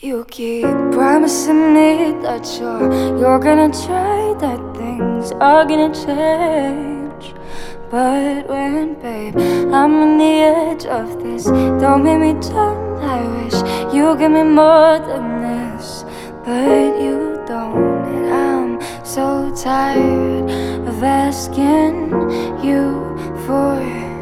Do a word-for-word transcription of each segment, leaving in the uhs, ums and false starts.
You keep promising me that you're, you're gonna try, that things are gonna change. But when, babe, I'm on the edge of this, don't make me dumb. I wish you give me more than this, but you don't. And I'm so tired of asking you for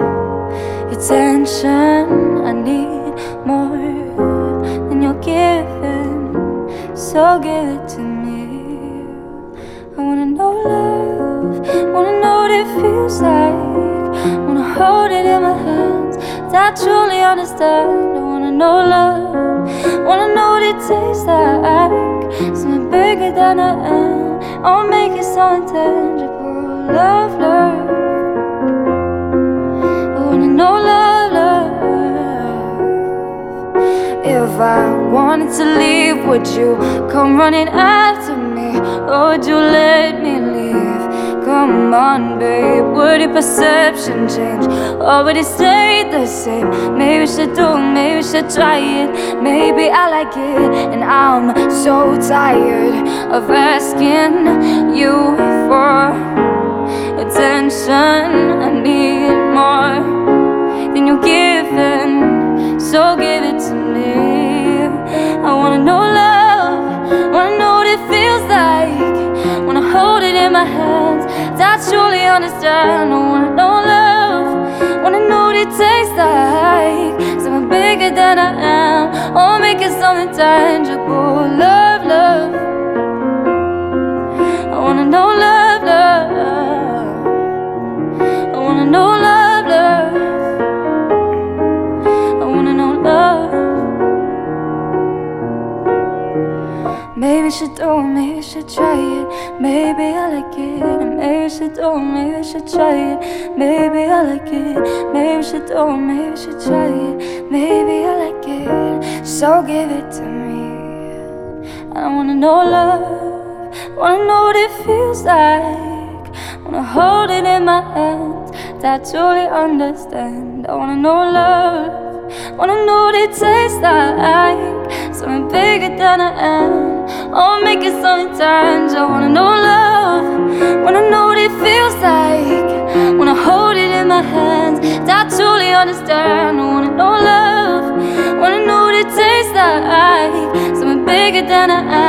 attention. I need more than you're giving, so give it to me. I wanna know love, wanna know what it feels like, wanna hold it in my hands, that I truly understand. I wanna know love, wanna know what it tastes like, something bigger than I am. I'll make it so intangible. Love, love, I wanna know love, love. If I wanted to leave, would you come running after me, or would you let me leave? Come on, babe, would your perception change, or would it stay the same? Maybe we should do, maybe we should try it. Maybe I like it, and I'm so tired of asking you for attention. I need more than you're giving, so give it to me. I wanna know love, wanna know what it feels like, wanna hold it in my hands, that I truly understand. I wanna know love, wanna know what it tastes like, something bigger than I am. I'll make it something tangible. Love, love, I wanna know love, love, I wanna know love, love, I wanna know love. Maybe we should do, maybe we should try it. Maybe I like it, and maybe we should do, maybe we should try it. Maybe I like it, maybe we should do, maybe we should try it. Maybe I like it, so give it to me. I wanna know love, wanna know what it feels like, wanna hold it in my hands, that I truly understand. I wanna know love, wanna know what it tastes like, something bigger than I am. I'll make it something tangible. I wanna know love, wanna know what it feels like, wanna hold it in my hands, that I truly understand. I wanna know love, wanna know what it tastes like, something bigger than I am.